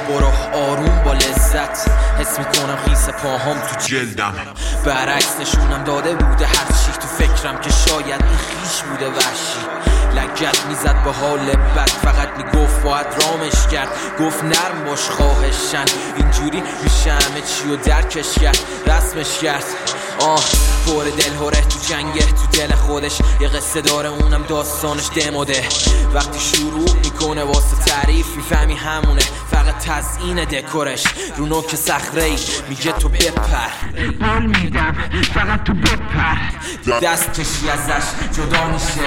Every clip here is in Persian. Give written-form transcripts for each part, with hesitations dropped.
برو آروم با لذت، حس میکنم خیس پاهام تو جلدم، برعکس نشونم داده بوده هر چی تو فکرم که شاید این خیش بوده وحشی. لگت میزد به حال بد، فقط میگفت باید رامش کرد، گفت نرم باش خواهشن، اینجوری میشه همه چی و درکش کرد، رسمش کرد. پر دل هره تو جنگه، تو دل خودش یه قصه داره، اونم داستانش دموده. وقتی شروع میکنه واسه تعریف میفهمی همونه، فقط تزیین دکورش رو نوک صخره‌ای میگه تو بپر، قول میدم فقط تو بپر. دست کشی ازش جدا میشه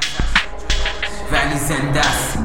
ولی زنده است.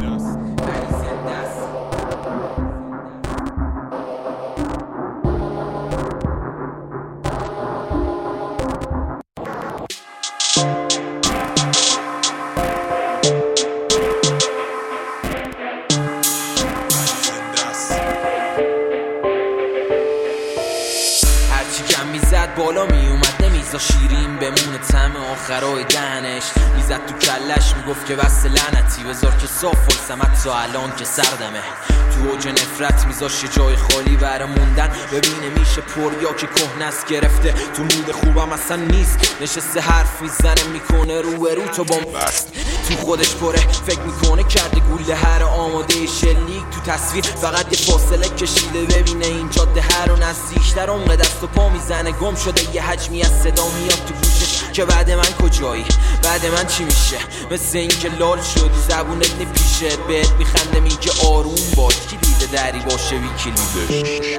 میزد بالا میومد نمیزا شیرین بمونه طعم آخرای دهنش، میزد تو کلش میگفت که بس لعنتی بذار که صاف وایسم حتی الان که سردمه. تو اوج نفرت میذاش یه جای خالی برای موندن، ببینه میشه پر یا که کهنست گرفته تو مود خوبم اصلا نیست، نشسته حرف میزنه میکنه رو تو بمبست، تو خودش پره فکر میکنه کرده گوله هر آماده شلیک تو تصویر، فقط یه فاصله کشیده ببینه این جاده هر و نزدیکتر عمق دست و پا میزنه، گم شده یه حجمی از صدا میاد تو گوشش که بعد من کجایی، بعد من چی میشه، مثل این که لال شدی زبونت نپیشه، بهت میخنده میگه آروم باش، کی دیده دری باشه ویکلیدش.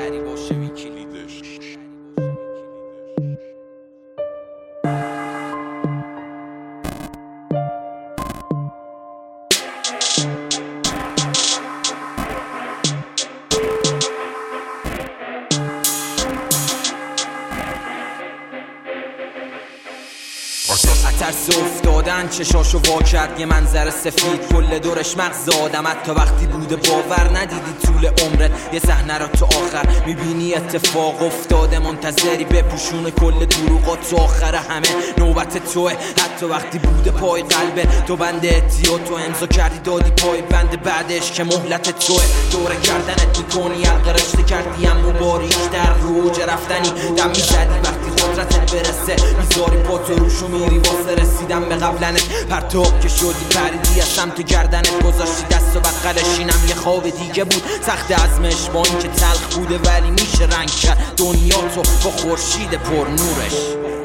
ترس افتادن چشاشو وا کرد، یه منظر سفید کل دورش مغز آدم، حتی وقتی بوده باور ندیدی طول عمرت، یه صحنه رو تو آخر میبینی اتفاق افتاده، منتظری بپوشونه کل دروغات، تو آخر همه نوبت توه، حتی وقتی بوده پای قلبه تو بند احتیاط تو امضا کردی دادی پای بند، بعدش که مهلت توه دوره کردنت میکنی، حلقه رشته کردی اما باریش در روج رفتنی، دم میزدی وقتی قدرتت برسه میذاری پا تو روشو میری واسه رسیدم به قبلنت، پرتاب که شدی پریدی از سمت گردنت، گذاشتی دست و بغلش، اینم یه خواب دیگه بود سخت عزمش، با این که تلخ بوده ولی میشه رنگ کرد دنیا تو با خورشید پر نورش.